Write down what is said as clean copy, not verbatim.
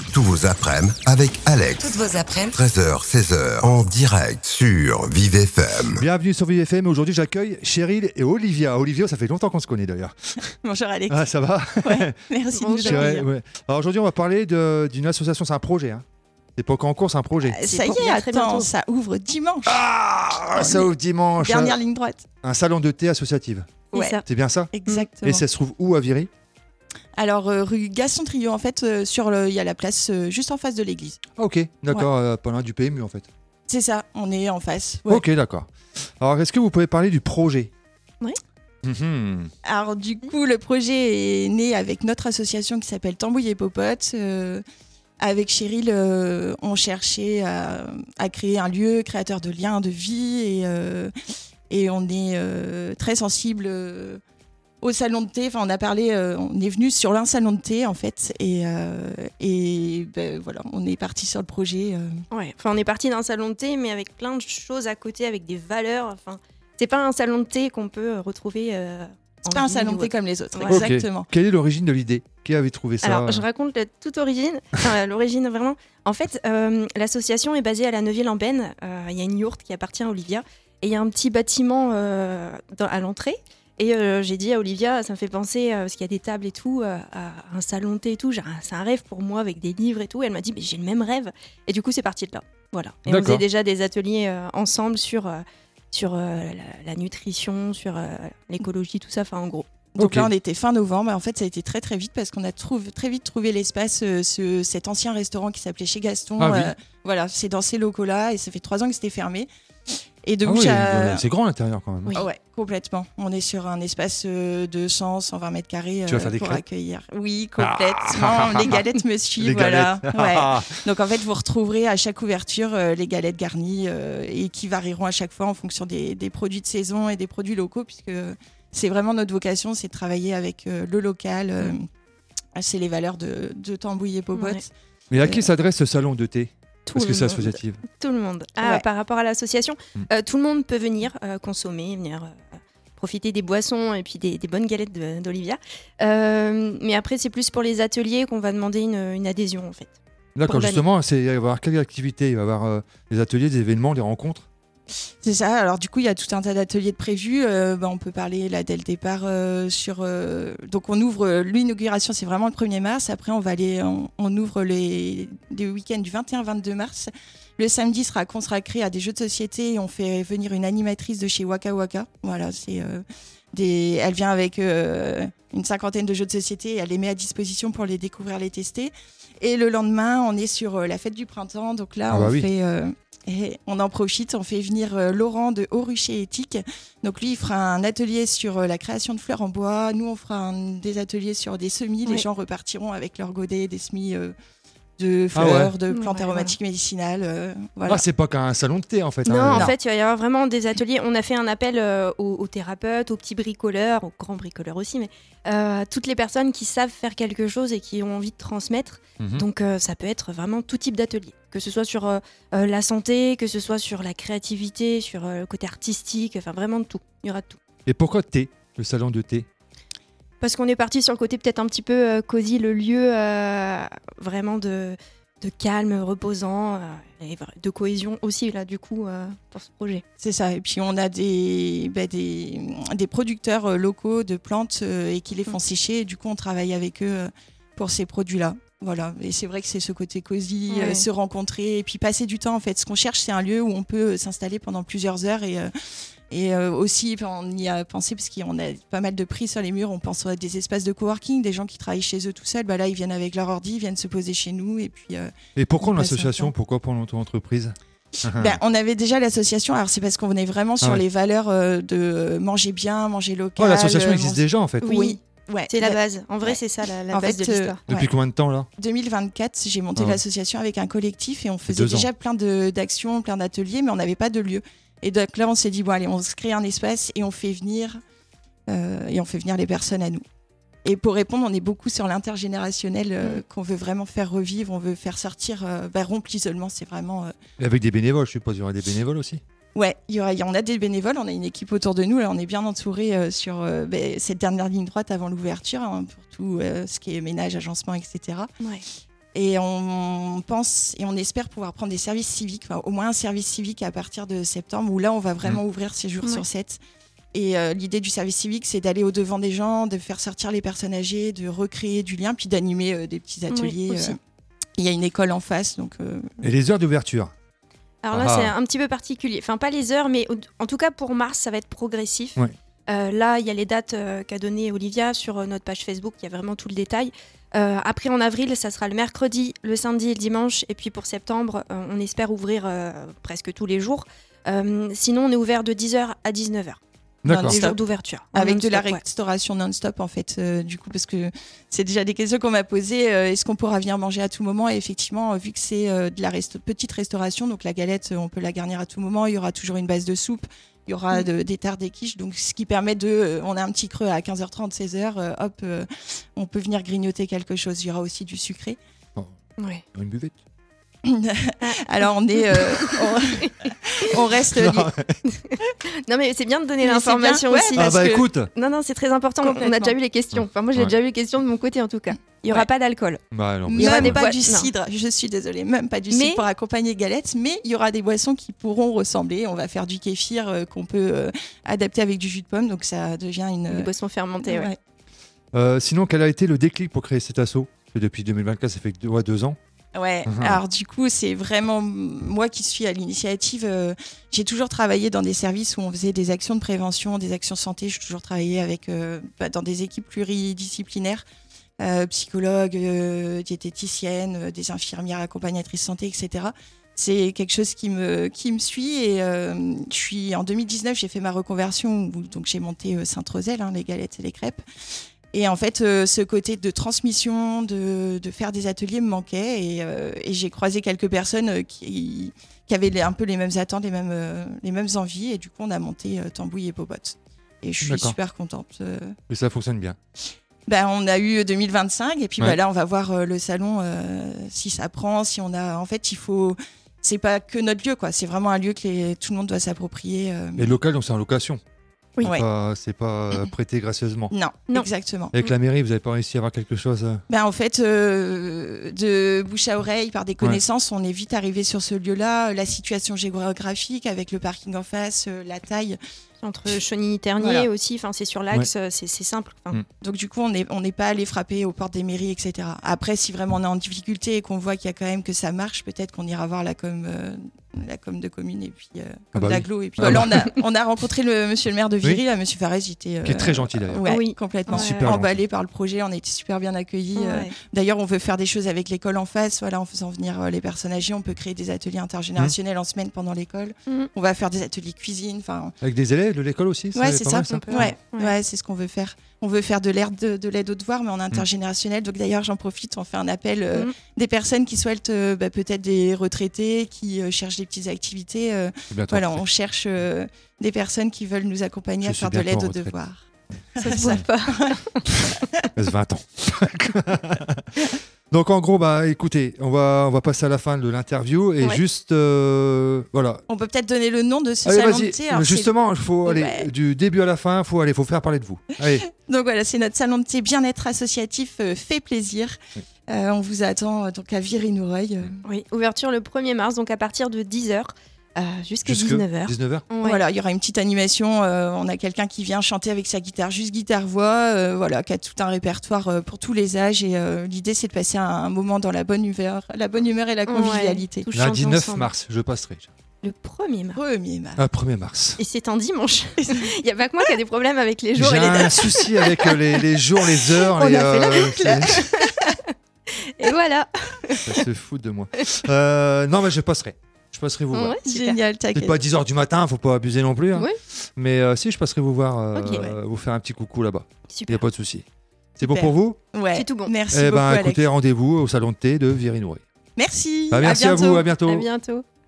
tous vos après-midi avec Alex. Toutes vos après-midi. 13h, 16h, en direct sur Vive FM. Bienvenue sur Vive FM. Aujourd'hui, j'accueille Cheryl et Olivia. Olivia, ça fait longtemps qu'on se connaît d'ailleurs. Bonjour Alex. Ah, ça va? Ouais, merci de nous accueillir. Ouais. Alors aujourd'hui, on va parler d'une association. C'est un projet. Hein. C'est pas encore en cours, c'est un projet. Ça y est, attends, ça ouvre dimanche. Ça ouvre dimanche. Dernière ligne droite. Un salon de thé associatif. Ouais, c'est bien ça? Exactement. Et ça se trouve où à Viry? Alors, rue Gaston-Triot, en fait, il y a la place juste en face de l'église. Ok, d'accord, pas loin du PMU en fait. C'est ça, on est en face. Ouais. Ok, d'accord. Alors, est-ce que vous pouvez parler du projet? Oui. Mmh. Alors, du coup, le projet est né avec notre association qui s'appelle Tambouille et Popote. Avec Cheryl, on cherchait à créer un lieu créateur de liens, de vie, et on est très sensible au salon de thé. Enfin, on est venu sur un salon de thé en fait, et voilà, on est parti sur le projet. Ouais, enfin, on est parti d'un salon de thé, mais avec plein de choses à côté, avec des valeurs. Enfin, c'est pas un salon de thé qu'on peut retrouver. C'est pas un salon de thé comme les autres, Ouais. exactement. Okay. Quelle est l'origine de l'idée? Qui avait trouvé ça? Alors, je raconte la toute origine. Enfin, l'origine vraiment. En fait, l'association est basée à la Neuville-en-Beine. Il y a une yourte qui appartient à Olivia, et il y a un petit bâtiment à l'entrée. Et j'ai dit à Olivia, ça me fait penser, parce qu'il y a des tables et tout, à un salon de thé et tout. C'est un rêve pour moi avec des livres et tout. Et elle m'a dit, mais j'ai le même rêve. Et du coup, c'est parti de là. Voilà. Et on faisait déjà des ateliers ensemble sur la nutrition, sur l'écologie, tout ça, enfin en gros. Donc là, on était fin novembre. Et en fait, ça a été très très vite parce qu'on a très vite trouvé l'espace, cet ancien restaurant qui s'appelait Chez Gaston. Oui. Voilà, c'est dans ces locaux-là et ça fait 3 ans que c'était fermé. Et donc, c'est grand à l'intérieur quand même. Oui. Ouais, complètement. On est sur un espace de 100-120 mètres carrés tu vas faire des pour crêpes accueillir. Oui, complètement. Les galettes me suivent. Voilà. Ouais. Donc en fait, vous retrouverez à chaque ouverture les galettes garnies et qui varieront à chaque fois en fonction des produits de saison et des produits locaux, puisque c'est vraiment notre vocation, c'est de travailler avec le local. C'est les valeurs de Tambouille et Popote. Ouais. Mais à qui s'adresse ce salon de thé? Parce que c'est monde. associatif. Tout le monde. Ouais. Par rapport à l'association, tout le monde peut venir consommer, venir profiter des boissons et puis des bonnes galettes d'Olivia. Mais après, c'est plus pour les ateliers qu'on va demander une adhésion en fait. D'accord, justement, il va y avoir quelle activité? Il va y avoir des ateliers, des événements, des rencontres? C'est ça. Alors du coup, il y a tout un tas d'ateliers de prévus. On peut parler là dès le départ sur. Donc on ouvre l'inauguration, c'est vraiment le 1er mars. Après, on ouvre les week-ends du 21-22 mars. Le samedi sera consacré à des jeux de société et on fait venir une animatrice de chez Waka Waka. Voilà, elle vient avec une 50aine de jeux de société et elle les met à disposition pour les découvrir, les tester. Et le lendemain, on est sur la fête du printemps. Donc là, fait. Et on en profite, on fait venir Laurent de Haut Rucher Éthique. Donc lui, il fera un atelier sur la création de fleurs en bois. Nous, on fera des ateliers sur des semis. Les gens repartiront avec leurs godets, des semis de fleurs, de plantes aromatiques médicinales. Voilà. Ah, c'est pas qu'un salon de thé en fait. Non, hein. en fait, il va y avoir vraiment des ateliers. On a fait un appel aux thérapeutes, aux petits bricoleurs, aux grands bricoleurs aussi, mais toutes les personnes qui savent faire quelque chose et qui ont envie de transmettre. Donc ça peut être vraiment tout type d'atelier, que ce soit sur la santé, que ce soit sur la créativité, sur le côté artistique, enfin vraiment de tout. Il y aura de tout. Et pourquoi thé, le salon de thé? Parce qu'on est parti sur le côté peut-être un petit peu cosy, le lieu vraiment de calme, reposant, et de cohésion aussi là du coup pour ce projet. C'est ça. Et puis on a des producteurs locaux de plantes et qui les font sécher. Et du coup, on travaille avec eux pour ces produits-là. Voilà. Et c'est vrai que c'est ce côté cosy, se rencontrer et puis passer du temps en fait. Ce qu'on cherche, c'est un lieu où on peut s'installer pendant plusieurs heures et aussi, on y a pensé parce qu'on a pas mal de prix sur les murs. On pense à des espaces de coworking, des gens qui travaillent chez eux tout seuls. Là, ils viennent avec leur ordi, ils viennent se poser chez nous. Et puis. Et pourquoi l'association? Pourquoi pour notre entreprise? On avait déjà l'association. Alors c'est parce qu'on venait vraiment sur les valeurs de manger bien, manger local. L'association existe déjà en fait. Oui. Ouais. C'est la base. En vrai, c'est ça la base de l'histoire. Depuis combien de temps là? 2024, j'ai monté l'association avec un collectif et on faisait déjà plein d'actions, plein d'ateliers, mais on n'avait pas de lieu. Et donc là, on s'est dit, allez, on se crée un espace et on fait venir les personnes à nous. Et pour répondre, on est beaucoup sur l'intergénérationnel qu'on veut vraiment faire revivre, on veut faire sortir, rompre l'isolement, c'est vraiment... Et avec des bénévoles, je suppose, il y aura des bénévoles aussi? Ouais, on a des bénévoles, on a une équipe autour de nous, là, on est bien entouré sur cette dernière ligne droite avant l'ouverture, pour tout ce qui est ménage, agencement, etc. Ouais. Et on pense et on espère pouvoir prendre des services civiques, au moins un service civique à partir de septembre, où là, on va vraiment ouvrir 6 jours sur 7. Et l'idée du service civique, c'est d'aller au-devant des gens, de faire sortir les personnes âgées, de recréer du lien, puis d'animer des petits ateliers. Il y a une école en face. Donc, Et les heures d'ouverture? Alors là, c'est un petit peu particulier. Enfin, pas les heures, mais en tout cas, pour mars, ça va être progressif. Ouais. Là, il y a les dates qu'a donné Olivia sur notre page Facebook. Il y a vraiment tout le détail. Après, en avril, ça sera le mercredi, le samedi et le dimanche. Et puis pour septembre, on espère ouvrir presque tous les jours. Sinon, on est ouvert de 10h à 19h. D'accord. Les jours d'ouverture. Avec de la restauration non-stop, en fait, du coup, parce que c'est déjà des questions qu'on m'a posées. Est-ce qu'on pourra venir manger à tout moment? Et effectivement, vu que c'est de la petite restauration, donc la galette, on peut la garnir à tout moment. Il y aura toujours une base de soupe. Il y aura des tartes, des quiches, donc ce qui permet on a un petit creux à 15h30, 16h, on peut venir grignoter quelque chose. Il y aura aussi du sucré. Ouais. Une buvette? Alors on reste. Non mais c'est bien de donner l'information aussi. Ah bah écoute. Non, c'est très important. On a déjà eu les questions. Enfin moi j'ai déjà eu les questions de mon côté en tout cas. Il n'y aura pas d'alcool. Bah, alors, il y aura pas du cidre. Je suis désolée, même pas du cidre pour accompagner galettes, mais il y aura des boissons qui pourront ressembler. On va faire du kéfir qu'on peut adapter avec du jus de pomme, donc ça devient une boisson fermentée. Sinon, quel a été le déclic pour créer cet asso? Depuis 2024, ça fait 2 ans. Ouais, alors du coup, c'est vraiment moi qui suis à l'initiative. J'ai toujours travaillé dans des services où on faisait des actions de prévention, des actions santé. J'ai toujours travaillé dans des équipes pluridisciplinaires, psychologues, diététiciennes, des infirmières accompagnatrices santé, etc. C'est quelque chose qui me suit et en 2019, j'ai fait ma reconversion, donc j'ai monté Sainte-Roselle, les galettes et les crêpes. Et en fait, ce côté de transmission, de faire des ateliers me manquait. Et j'ai croisé quelques personnes qui avaient un peu les mêmes attentes, les mêmes envies. Et du coup, on a monté Tambouille et Bobotte. Et je suis super contente. Et ça fonctionne bien. On a eu 2025. Et puis là, on va voir le salon si ça prend. Si on a... En fait, c'est pas que notre lieu, quoi. C'est vraiment un lieu que tout le monde doit s'approprier. Et local, donc c'est en location? Oui. C'est pas prêté gracieusement. Non, exactement. Avec la mairie, vous n'avez pas réussi à avoir quelque chose En fait, de bouche à oreille, par des connaissances, on est vite arrivé sur ce lieu-là. La situation géographique, avec le parking en face, la taille. Entre Chauny-Ternier aussi, c'est sur l'axe, c'est simple. Donc du coup, on n'est pas allé frapper aux portes des mairies, etc. Après, si vraiment on est en difficulté et qu'on voit qu'il y a quand même que ça marche, peut-être qu'on ira voir la com de commune et puis d'aglo. Et puis là, on a rencontré monsieur le maire de Viry, monsieur Farès, qui est très gentil d'ailleurs. Complètement super emballé par le projet. On a été super bien accueillis. D'ailleurs, on veut faire des choses avec l'école en face. En faisant venir les personnes âgées, on peut créer des ateliers intergénérationnels en semaine pendant l'école. On va faire des ateliers cuisine. Avec des élèves de l'école aussi? C'est ça. C'est ce qu'on veut faire. On veut faire de l'aide aux devoirs, mais en intergénérationnel. Donc d'ailleurs, j'en profite, on fait un appel des personnes qui souhaitent peut-être des retraités, qui cherchent des petites activités. On cherche des personnes qui veulent nous accompagner à faire de l'aide aux devoirs. Ça se voit pas. Ça se 20 ans. Donc en gros, écoutez, on va passer à la fin de l'interview et juste voilà. On peut peut-être donner le nom de ce salon de thé. Justement, il faut aller du début à la fin, faut faire parler de vous. Allez. Donc voilà, c'est notre salon de thé bien-être associatif fait plaisir. On vous attend donc à Viry-Noureuil. Oui, ouverture le 1er mars, donc à partir de 10h. Jusqu'à 19h. 19h. Voilà, il y aura une petite animation. On a quelqu'un qui vient chanter avec sa guitare, juste guitare-voix, qui a tout un répertoire pour tous les âges. Et l'idée, c'est de passer un moment dans la bonne humeur et la convivialité. Lundi 9 mars, je passerai. Le 1er mars. 1er mars. Et c'est un dimanche. Il n'y a pas que moi qui a des problèmes avec les jours et les dates. J'ai un souci avec les jours, les heures. On a fait la boucle. Et voilà. Ça se fout de moi. Non, mais je passerai. Je passerai vous voir. Génial, t'inquiète. Peut-être pas à 10h du matin, faut pas abuser non plus. Oui. Mais si, je passerai vous voir, vous faire un petit coucou là-bas. Il n'y a pas de souci. C'est bon pour vous? Ouais. C'est tout bon. Merci beaucoup, écoutez, rendez-vous au salon de thé de Viry-Noureuil. Merci. Merci à vous, à bientôt. À bientôt.